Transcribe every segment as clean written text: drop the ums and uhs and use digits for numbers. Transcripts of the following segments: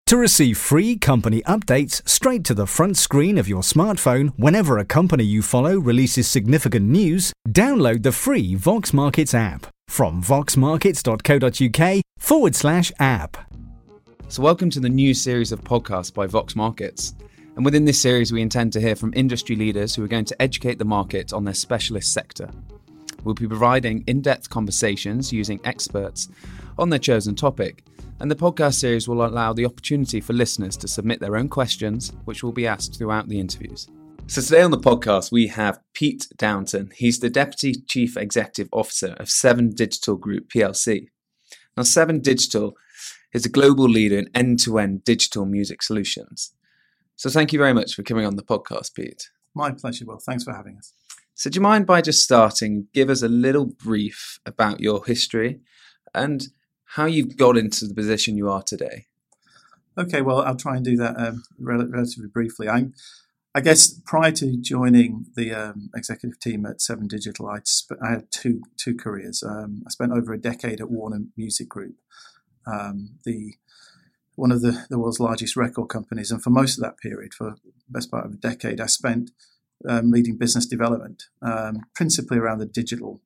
To receive free company updates straight to the front screen of your smartphone whenever a company you follow releases significant news, download the free Vox Markets app from voxmarkets.co.uk/app. So welcome to the new series of podcasts by Vox Markets. And within this series, we intend to hear from industry leaders who are going to educate the market on their specialist sector. We'll be providing in-depth conversations using experts on their chosen topic. And the podcast series will allow the opportunity for listeners to submit their own questions, which will be asked throughout the interviews. So today on the podcast, we have Pete Downton. He's the Deputy Chief Executive Officer of Seven Digital Group PLC. Now, Seven Digital is a global leader in end-to-end digital music solutions. So thank you very much for coming on the podcast, Pete. My pleasure, Will. Thanks for having us. So do you mind by just starting, give us a little brief about your history and how you've got into the position you are today? Okay, well, I'll try and do that relatively briefly. I guess prior to joining the executive team at Seven Digital, I had two careers. I spent over a decade at Warner Music Group, one of the world's largest record companies. And for most of that period, for the best part of a decade, I spent leading business development, principally around the digital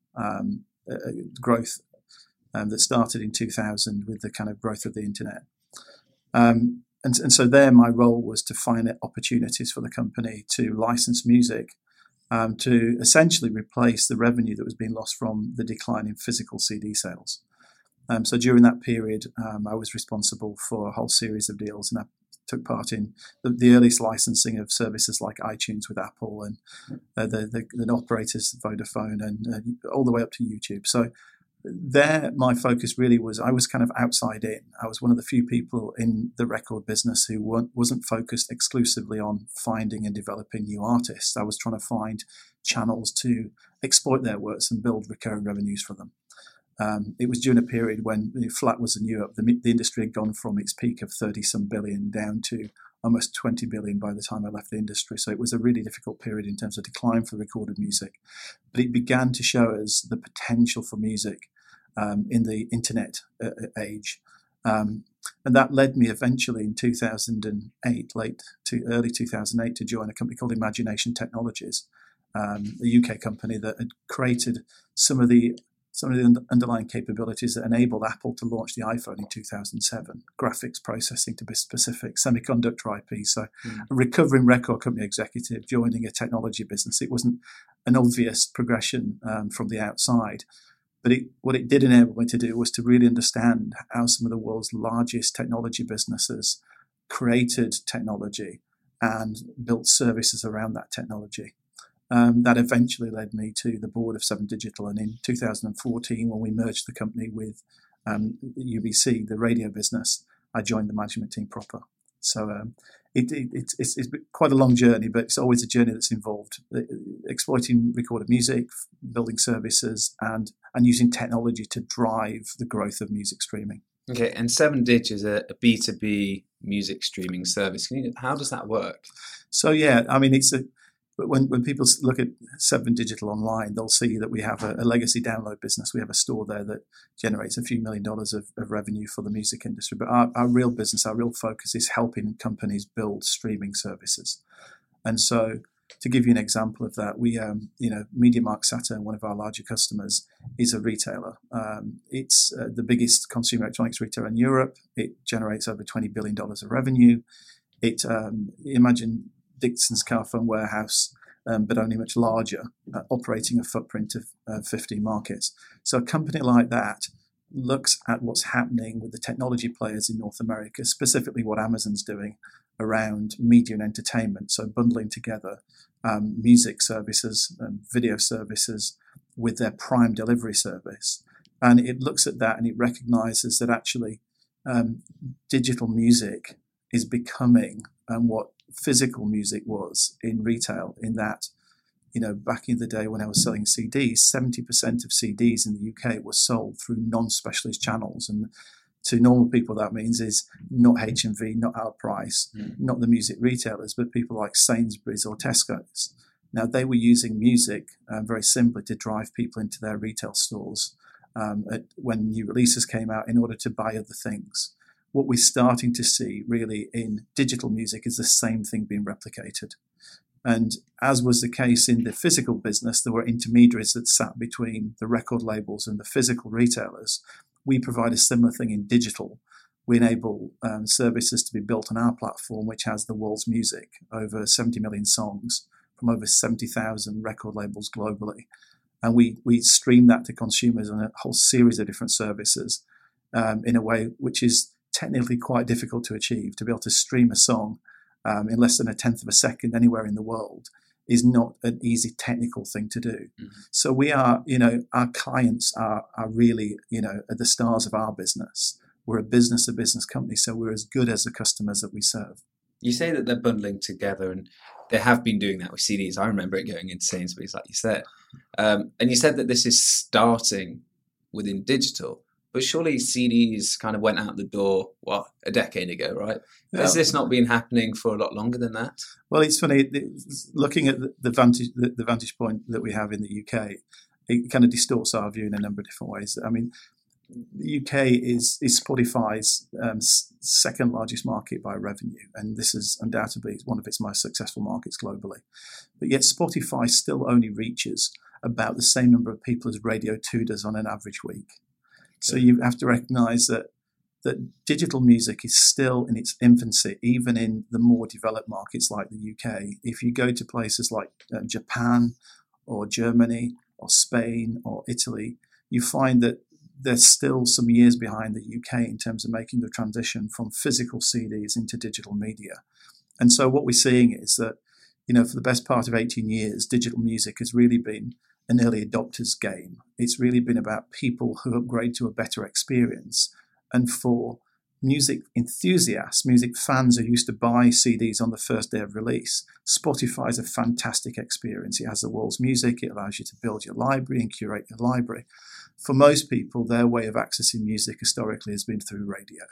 growth that started in 2000 with the kind of growth of the internet. And so there my role was to find opportunities for the company to license music to essentially replace the revenue that was being lost from the decline in physical CD sales. So during that period, I was responsible for a whole series of deals, and I took part in the earliest licensing of services like iTunes with Apple and the operators, Vodafone, and all the way up to YouTube. So there, my focus really was, I was kind of outside in. I was one of the few people in the record business who wasn't focused exclusively on finding and developing new artists. I was trying to find channels to exploit their works and build recurring revenues for them. It was during a period when flat was in Europe. The industry had gone from its peak of 30-some billion down to almost 20 billion by the time I left the industry. So it was a really difficult period in terms of decline for recorded music. But it began to show us the potential for music in the internet age. And that led me eventually in 2008, early 2008, to join a company called Imagination Technologies, a UK company that had created some of the underlying capabilities that enabled Apple to launch the iPhone in 2007. Graphics processing, to be specific, semiconductor IP. So a recovering record company executive joining a technology business. It wasn't an obvious progression from the outside. But what it did enable me to do was to really understand how some of the world's largest technology businesses created technology and built services around that technology. That eventually led me to the board of Seven Digital. And in 2014, when we merged the company with UBC, the radio business, I joined the management team proper. So it's quite a long journey, but it's always a journey that's involved exploiting recorded music, building services, and using technology to drive the growth of music streaming. Okay, and Seven Dig is a B2B music streaming service. How does that work? So yeah, I mean, when people look at Seven Digital online, they'll see that we have a legacy download business. We have a store there that generates a few $1 million of revenue for the music industry. But our real business, our real focus is helping companies build streaming services. And so to give you an example of that, we, MediaMarkt Saturn, one of our larger customers, is a retailer. It's the biggest consumer electronics retailer in Europe. It generates over $20 billion of revenue. Imagine Dixon's Carphone Warehouse, but only much larger, operating a footprint of 50 markets. So a company like that looks at what's happening with the technology players in North America, specifically what Amazon's doing around media and entertainment. So bundling together music services and video services with their Prime delivery service. And it looks at that and it recognizes that actually digital music is becoming what physical music was in retail, in that, back in the day when I was selling CDs, 70% of CDs in the UK were sold through non-specialist channels. And to normal people, that means is not HMV, not Our Price, not the music retailers, but people like Sainsbury's or Tesco's. Now, they were using music very simply to drive people into their retail stores when new releases came out in order to buy other things. what we're starting to see really in digital music is the same thing being replicated. And as was the case in the physical business, there were intermediaries that sat between the record labels and the physical retailers. We provide a similar thing in digital. We enable services to be built on our platform, which has the world's music, over 70 million songs from over 70,000 record labels globally. And we stream that to consumers on a whole series of different services in a way which is technically quite difficult to achieve. To be able to stream a song in less than a tenth of a second anywhere in the world is not an easy technical thing to do. Mm-hmm. So we are, our clients are really, are the stars of our business. We're a business-to-business company, so we're as good as the customers that we serve. You say that they're bundling together, and they have been doing that with CDs. I remember it going into Sainsbury's, like you said. And you said that this is starting within digital. But surely CDs kind of went out the door, a decade ago, right? Yeah. Has this not been happening for a lot longer than that? Well, it's funny, looking at the vantage point that we have in the UK, it kind of distorts our view in a number of different ways. I mean, the UK is Spotify's second largest market by revenue, and this is undoubtedly one of its most successful markets globally. But yet Spotify still only reaches about the same number of people as Radio 2 does on an average week. So you have to recognise that digital music is still in its infancy, even in the more developed markets like the UK. If you go to places like Japan or Germany or Spain or Italy, you find that they're still some years behind the UK in terms of making the transition from physical CDs into digital media. And so what we're seeing is that, for the best part of 18 years, digital music has really been an early adopters game. It's really been about people who upgrade to a better experience. And for music enthusiasts, music fans who used to buy CDs on the first day of release, Spotify is a fantastic experience. It has the world's music. It allows you to build your library and curate your library. For most people, their way of accessing music historically has been through radio.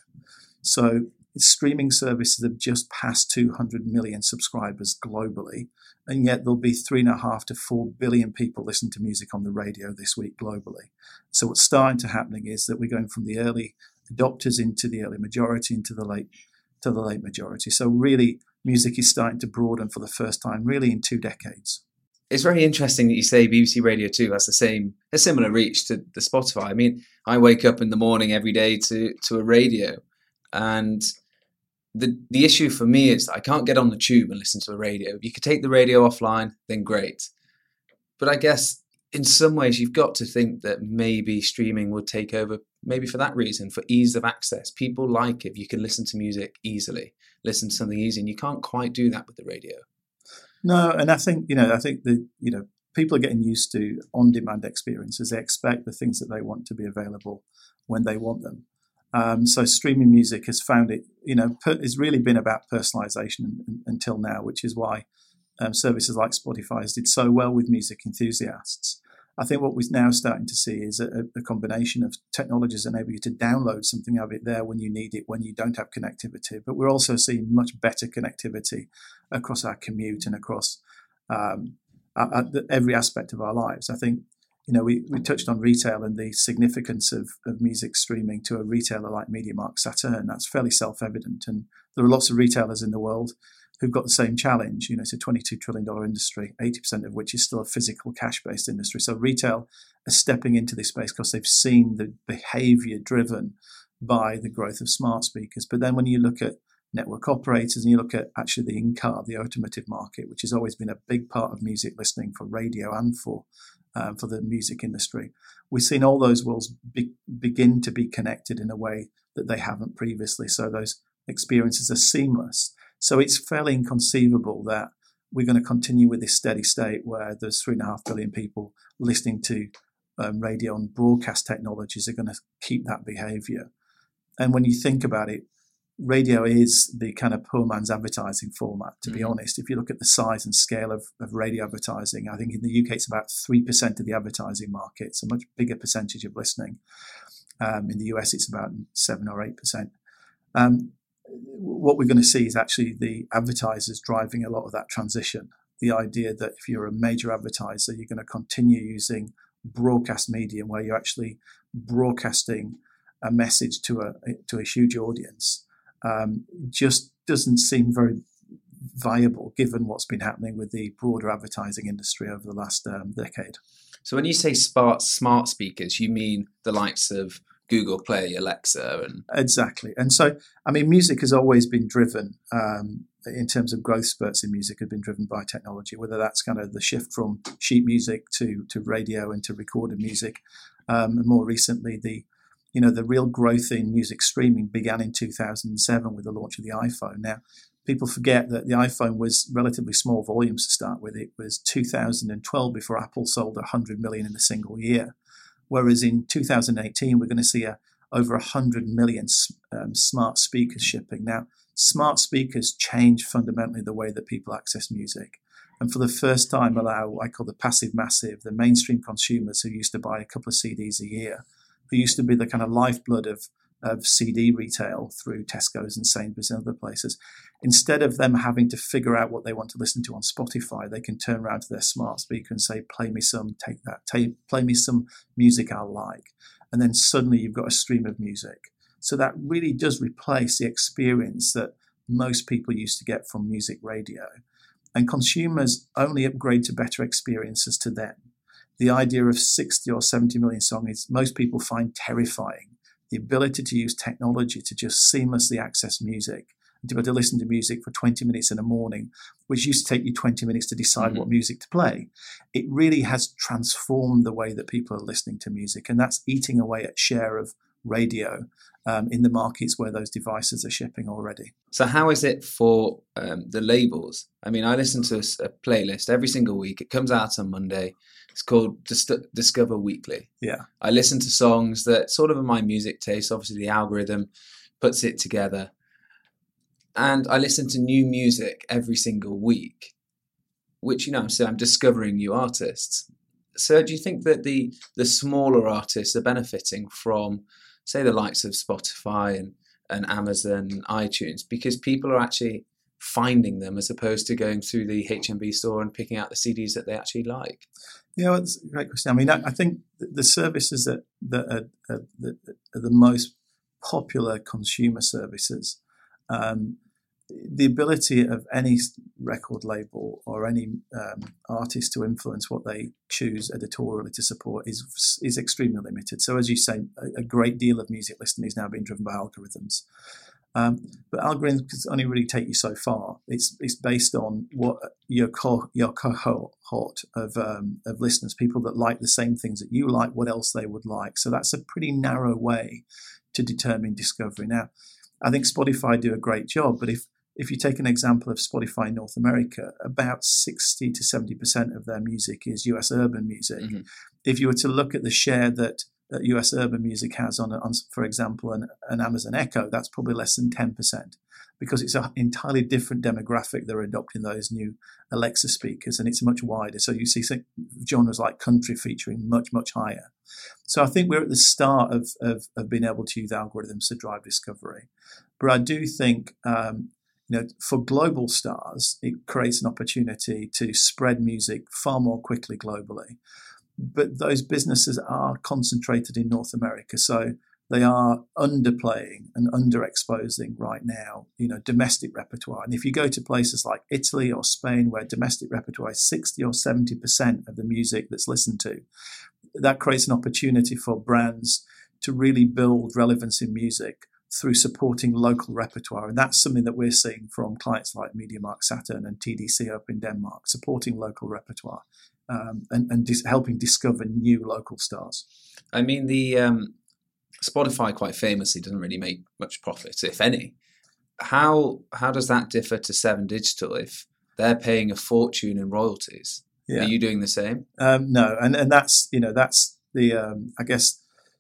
So streaming services have just passed 200 million subscribers globally, and yet there'll be 3.5 to 4 billion people listening to music on the radio this week globally. So what's starting to happen is that we're going from the early adopters into the early majority, into the late majority. So really, music is starting to broaden for the first time, really in 2 decades. It's very interesting that you say BBC Radio 2 has a similar reach to the Spotify. I mean, I wake up in the morning every day to a radio, and the issue for me is that I can't get on the tube and listen to a radio. If you could take the radio offline, then great. But I guess in some ways you've got to think that maybe streaming would take over, maybe for that reason, for ease of access. People like if you can listen to music easily, listen to something easy, and you can't quite do that with the radio. No, and I think people are getting used to on-demand experiences. They expect the things that they want to be available when they want them. So streaming music has found it, it's really been about personalization until now, which is why services like Spotify did so well with music enthusiasts. I think what we're now starting to see is a combination of technologies enable you to download something of it there when you need it, when you don't have connectivity. But we're also seeing much better connectivity across our commute and across every aspect of our lives. I think, we touched on retail and the significance of music streaming to a retailer like MediaMarkt Saturn. That's fairly self-evident. And there are lots of retailers in the world who've got the same challenge. It's a $22 trillion industry, 80% of which is still a physical cash-based industry. So retail is stepping into this space because they've seen the behavior driven by the growth of smart speakers. But then when you look at network operators and you look at actually the in-car, the automotive market, which has always been a big part of music listening for radio and for the music industry, we've seen all those worlds begin to be connected in a way that they haven't previously. So those experiences are seamless. So it's fairly inconceivable that we're going to continue with this steady state where there's 3.5 billion people listening to radio and broadcast technologies are going to keep that behavior. And when you think about it, radio is the kind of poor man's advertising format, to be honest. If you look at the size and scale of radio advertising, I think in the UK it's about 3% of the advertising market. It's a much bigger percentage of listening. In the US it's about 7 or 8%. What we're going to see is actually the advertisers driving a lot of that transition. The idea that if you're a major advertiser, you're going to continue using broadcast medium where you're actually broadcasting a message to a huge audience just doesn't seem very viable given what's been happening with the broader advertising industry over the last decade. So when you say smart speakers, you mean the likes of Google Play, Alexa, and exactly. And so, I mean, music has always been driven in terms of growth spurts in music have been driven by technology, whether that's kind of the shift from sheet music to radio and to recorded music. And more recently, the real growth in music streaming began in 2007 with the launch of the iPhone. Now, people forget that the iPhone was relatively small volumes to start with. It was 2012 before Apple sold 100 million in a single year. Whereas in 2018, we're going to see over 100 million smart speakers shipping. Now, smart speakers change fundamentally the way that people access music. And for the first time allow what I call the passive massive, the mainstream consumers who used to buy a couple of CDs a year, who used to be the kind of lifeblood of CD retail through Tesco's and Sainsbury's and other places. Instead of them having to figure out what they want to listen to on Spotify, they can turn around to their smart speaker and say, play me some music I like. And then suddenly you've got a stream of music. So that really does replace the experience that most people used to get from music radio. And consumers only upgrade to better experiences to them. The idea of 60 or 70 million songs, most people find terrifying. The ability to use technology to just seamlessly access music and to be able to listen to music for 20 minutes in the morning, which used to take you 20 minutes to decide what music to play. It really has transformed the way that people are listening to music, and that's eating away at share of radio in the markets where those devices are shipping already. So how is it for the labels? I mean, I listen to a playlist every single week. It comes out on Monday. It's called Discover Weekly. Yeah. I listen to songs that sort of are my music taste. Obviously, the algorithm puts it together. And I listen to new music every single week, which, so I'm discovering new artists. So do you think that the smaller artists are benefiting from, say, the likes of Spotify and Amazon and iTunes, because people are actually finding them as opposed to going through the HMV store and picking out the CDs that they actually like? Yeah, well, that's a great question. I mean, I think the services that are the most popular consumer services, the ability of any record label or any artist to influence what they choose editorially to support is extremely limited. So as you say, a great deal of music listening is now being driven by algorithms. But algorithms can only really take you so far. It's based on what your cohort of listeners, people that like the same things that you like, what else they would like. So that's a pretty narrow way to determine discovery. Now, I think Spotify do a great job, but if you take an example of Spotify in North America, about 60 to 70% of their music is US urban music. Mm-hmm. If you were to look at the share that US urban music has on for example, an Amazon Echo, that's probably less than 10%, because it's an entirely different demographic that are adopting those new Alexa speakers, and it's much wider. So you see genres like country featuring much, much higher. So I think we're at the start of being able to use algorithms to drive discovery. But I do think, for global stars, it creates an opportunity to spread music far more quickly globally. But those businesses are concentrated in North America, so they are underplaying and underexposing right now, domestic repertoire. And if you go to places like Italy or Spain, where domestic repertoire is 60 or 70% of the music that's listened to, that creates an opportunity for brands to really build relevance in music through supporting local repertoire. And that's something that we're seeing from clients like MediaMarkt Saturn and TDC up in Denmark, supporting local repertoire and helping discover new local stars. I mean, the Spotify quite famously doesn't really make much profit, if any. How does that differ to Seven Digital if they're paying a fortune in royalties? Yeah. Are you doing the same? No, and that's the I guess.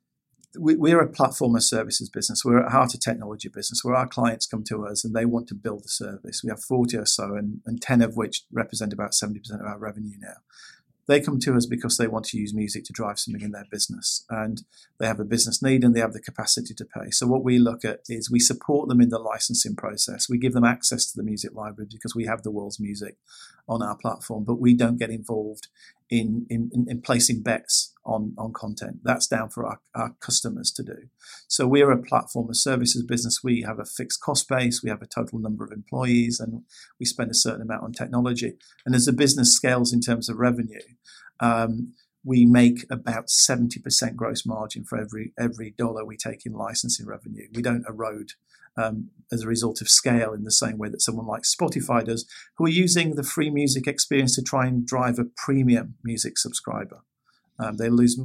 We're a platform of services business. We're at heart a technology business where our clients come to us and they want to build a service. We have 40 or so, and 10 of which represent about 70% of our revenue now. They come to us because they want to use music to drive something in their business, and they have a business need and they have the capacity to pay. So what we look at is we support them in the licensing process. We give them access to the music library because we have the world's music. on our platform, but we don't get involved in placing bets on content. That's down for our customers to do. So we're a platform of services business. We have a fixed cost base, we have a total number of employees, and we spend a certain amount on technology. And as the business scales in terms of revenue, we make about 70% gross margin for every dollar we take in licensing revenue. We don't erode as a result of scale in the same way that someone like Spotify does, who are using the free music experience to try and drive a premium music subscriber. They lose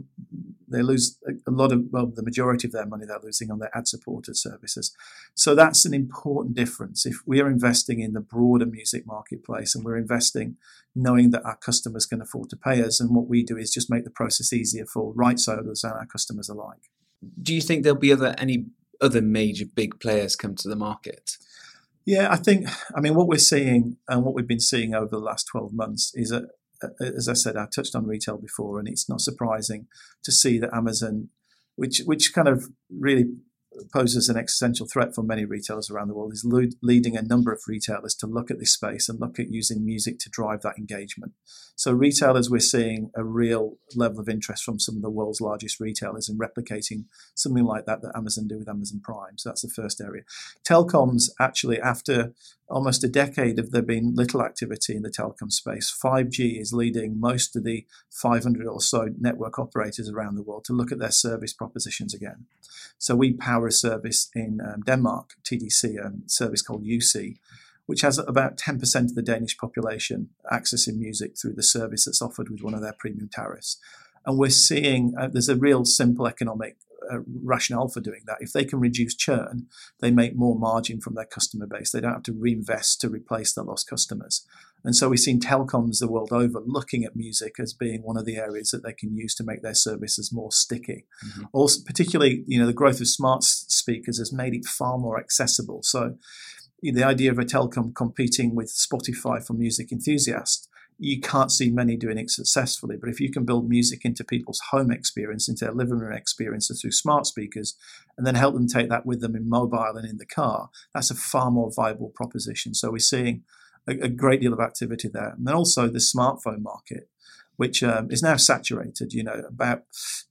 a lot of, well, the majority of their money they're losing on their ad-supported services. So that's an important difference. If we are investing in the broader music marketplace and we're investing knowing that our customers can afford to pay us, and what we do is just make the process easier for rights owners and our customers alike. Do you think there'll be any other major big players come to the market? Yeah, I mean, what we're seeing and what we've been seeing over the last 12 months is that, as I said, I touched on retail before, and it's not surprising to see that Amazon, which kind of really poses an existential threat for many retailers around the world, is leading a number of retailers to look at this space and look at using music to drive that engagement. So retailers, we're seeing a real level of interest from some of the world's largest retailers in replicating something like that Amazon do with Amazon Prime. So that's the first area. Telecoms, actually, after almost a decade of there being little activity in the telecom space, 5G is leading most of the 500 or so network operators around the world to look at their service propositions again. So we power a service in Denmark, TDC, a service called UC, which has about 10% of the Danish population accessing music through the service that's offered with one of their premium tariffs. And we're seeing there's a real simple economic rationale for doing that. If they can reduce churn, they make more margin from their customer base. They don't have to reinvest to replace their lost customers. And so we've seen telecoms the world over looking at music as being one of the areas that they can use to make their services more sticky. Mm-hmm. Also, particularly, the growth of smart speakers has made it far more accessible. So the idea of a telecom competing with Spotify for music enthusiasts, you can't see many doing it successfully. But if you can build music into people's home experience, into their living room experiences through smart speakers, and then help them take that with them in mobile and in the car, that's a far more viable proposition. So we're seeing a great deal of activity there. And then also the smartphone market, which is now saturated, about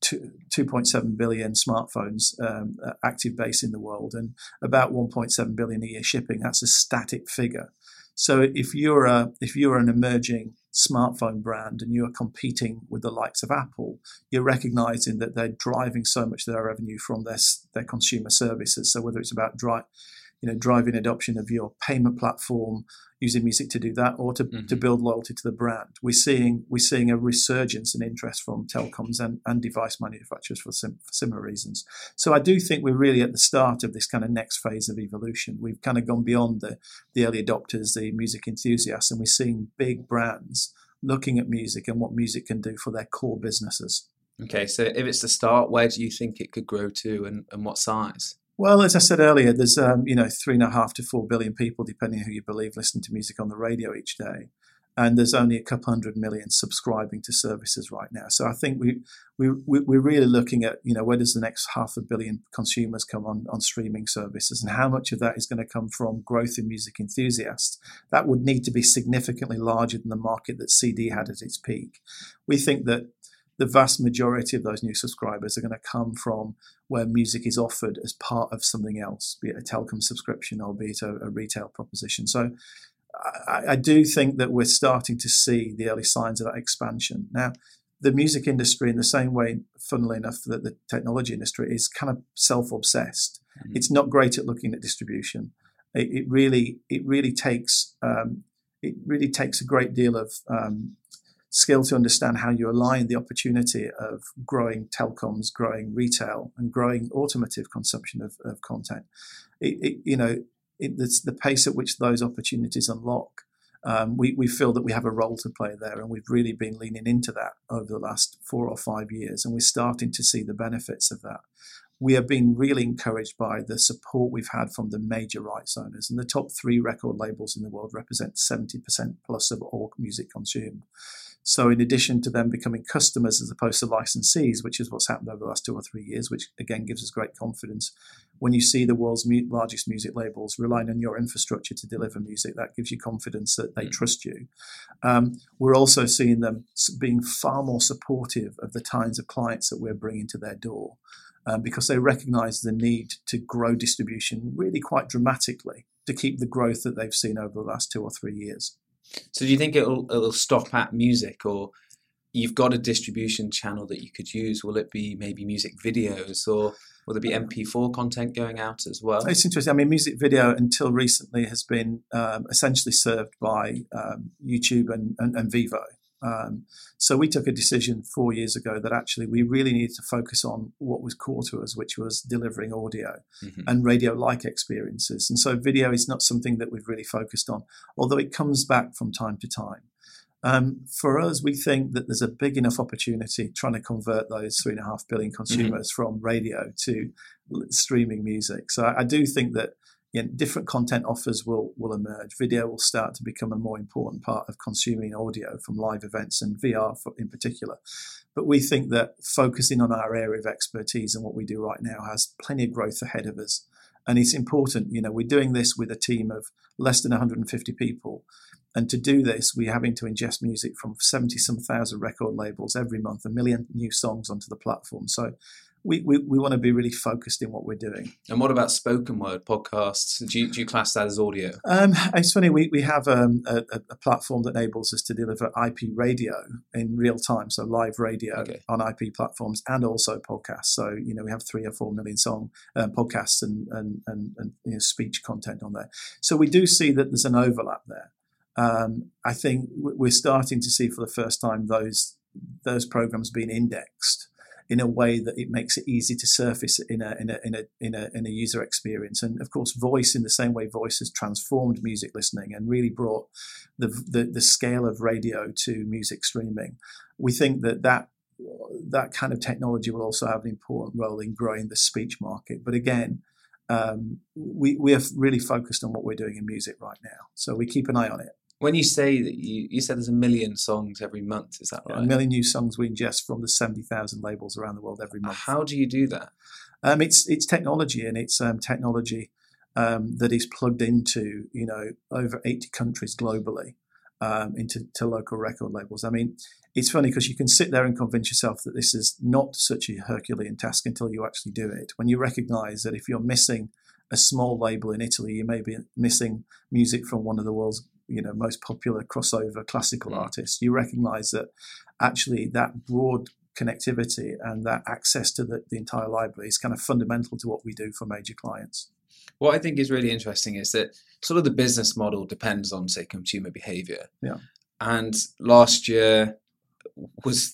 2.7 billion smartphones active base in the world, and about 1.7 billion a year shipping. That's a static figure. So if you're an emerging smartphone brand and you are competing with the likes of Apple, you're recognizing that they're driving so much of their revenue from their consumer services. So whether it's about driving adoption of your payment platform, using music to do that, or to build loyalty to the brand, we're seeing a resurgence in interest from telecoms and device manufacturers for similar reasons. So I do think we're really at the start of this kind of next phase of evolution. We've kind of gone beyond the early adopters, the music enthusiasts, and we're seeing big brands looking at music and what music can do for their core businesses. Okay, so if it's the start, where do you think it could grow to, and what size? Well, as I said earlier, there's 3.5 to 4 billion people, depending who you believe, listening to music on the radio each day, and there's only a couple 100 million subscribing to services right now. So I think we're really looking at where does the next 500 million consumers come on streaming services, and how much of that is going to come from growth in music enthusiasts. That would need to be significantly larger than the market that CD had at its peak. We think that the vast majority of those new subscribers are going to come from where music is offered as part of something else, be it a telecom subscription or be it a retail proposition. So I do think that we're starting to see the early signs of that expansion. Now, the music industry, in the same way, funnily enough, that the technology industry is kind of self-obsessed. Mm-hmm. It's not great at looking at distribution. It really takes a great deal of skill to understand how you align the opportunity of growing telecoms, growing retail, and growing automotive consumption of content. It's the pace at which those opportunities unlock. We feel that we have a role to play there, and we've really been leaning into that over the last 4 or 5 years, and we're starting to see the benefits of that. We have been really encouraged by the support we've had from the major rights owners, and the top 3 record labels in the world represent 70% plus of all music consumed. So in addition to them becoming customers as opposed to licensees, which is what's happened over the last 2 or 3 years, which again gives us great confidence, when you see the world's largest music labels relying on your infrastructure to deliver music, that gives you confidence that they trust you. We're also seeing them being far more supportive of the kinds of clients that we're bringing to their door, because they recognize the need to grow distribution really quite dramatically to keep the growth that they've seen over the last 2 or 3 years. So do you think it'll stop at music, or you've got a distribution channel that you could use? Will it be maybe music videos, or will there be MP4 content going out as well? It's interesting. I mean, music video until recently has been essentially served by YouTube and Vivo. So we took a decision 4 years ago that actually we really needed to focus on what was core to us, which was delivering audio and radio-like experiences. And so video is not something that we've really focused on, although it comes back from time to time. For us, we think that there's a big enough opportunity trying to convert those 3.5 billion consumers from radio to streaming music. So I do think that different content offers will emerge. Video will start to become a more important part of consuming audio from live events and VR in particular. But we think that focusing on our area of expertise and what we do right now has plenty of growth ahead of us. And it's important, we're doing this with a team of less than 150 people. And to do this, we're having to ingest music from 70-some thousand record labels every month, 1 million new songs onto the platform. So we want to be really focused in what we're doing. And what about spoken word podcasts? Do you class that as audio? It's funny, we have a platform that enables us to deliver IP radio in real time, so live radio on IP platforms, and also podcasts. So, we have 3 or 4 million song podcasts and speech content on there. So we do see that there's an overlap there. I think we're starting to see for the first time those programs being indexed in a way that it makes it easy to surface in a user experience. And of course, voice, in the same way voice has transformed music listening and really brought the scale of radio to music streaming. We think that kind of technology will also have an important role in growing the speech market. But again, we are really focused on what we're doing in music right now. So we keep an eye on it. When you say that you said there's 1 million songs every month, is that right? 1 million new songs we ingest from the 70,000 labels around the world every month. How do you do that? It's technology, and it's technology that is plugged into over 80 countries globally, into local record labels. I mean, it's funny because you can sit there and convince yourself that this is not such a Herculean task until you actually do it. When you recognise that if you're missing a small label in Italy, you may be missing music from one of the world's most popular crossover classical artists. You recognise that actually that broad connectivity and that access to the entire library is kind of fundamental to what we do for major clients. What I think is really interesting is that sort of the business model depends on, say, consumer behaviour. Yeah. And last year was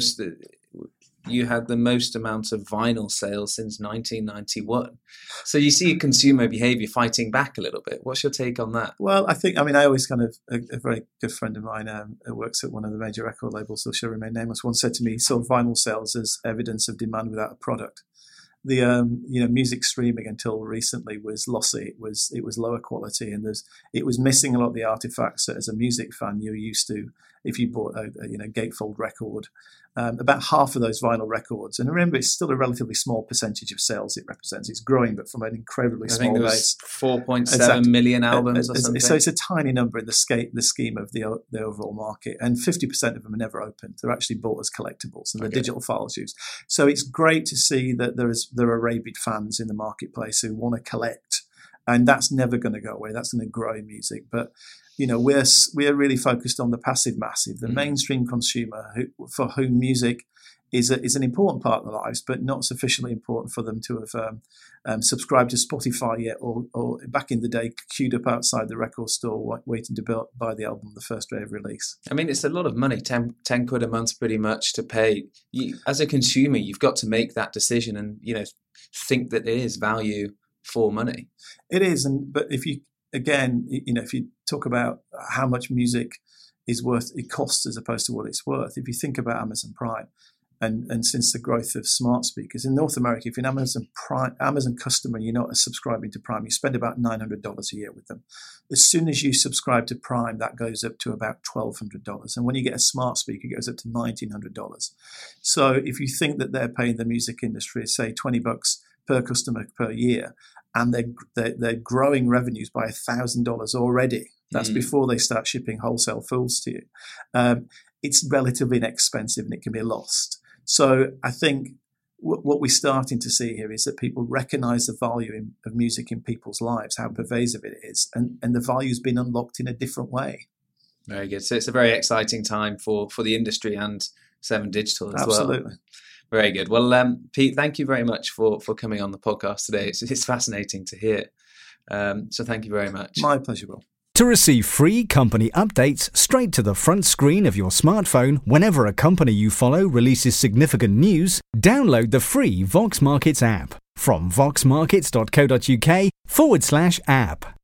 you had the most amount of vinyl sales since 1991. So you see consumer behaviour fighting back a little bit. What's your take on that? Well, I always kind of, a very good friend of mine who works at one of the major record labels, so she'll remain nameless, once said to me, saw vinyl sales as evidence of demand without a product. The music streaming until recently was lossy. It was lower quality, and it was missing a lot of the artifacts that as a music fan you're used to. If you bought a gatefold record, about half of those vinyl records, and remember it's still a relatively small percentage of sales it represents. It's growing, but from an incredibly small base. 4.7 million albums or something. So it's a tiny number in the scheme of the overall market, and 50% of them are never opened. They're actually bought as collectibles, and the digital files used. So it's great to see that there are rabid fans in the marketplace who want to collect, and that's never going to go away. That's going to grow in music, but we're really focused on the passive massive, the mainstream consumer for whom music is an important part of their lives, but not sufficiently important for them to have subscribed to Spotify yet, or back in the day queued up outside the record store waiting to buy the album the first day of release. I mean, it's a lot of money, 10 quid a month pretty much to pay. As a consumer, you've got to make that decision and think that it is value for money. It is, but if you talk about how much music is worth, it costs as opposed to what it's worth. If you think about Amazon Prime, and since the growth of smart speakers in North America, if you're an Amazon customer and you're not subscribing to Prime, you spend about $900 a year with them. As soon as you subscribe to Prime, that goes up to about $1,200. And when you get a smart speaker, it goes up to $1,900. So if you think that they're paying the music industry, say $20 per customer per year, and they're growing revenues by $1,000 already. That's before they start shipping wholesale fills to you. It's relatively inexpensive and it can be lost. So I think what we're starting to see here is that people recognize the value of music in people's lives, how pervasive it is, and the value's been unlocked in a different way. Very good. So it's a very exciting time for the industry and Seven Digital as well. Absolutely. Very good. Well, Pete, thank you very much for coming on the podcast today. It's fascinating to hear. So thank you very much. My pleasure, Will. To receive free company updates straight to the front screen of your smartphone whenever a company you follow releases significant news, download the free Vox Markets app from voxmarkets.co.uk/app.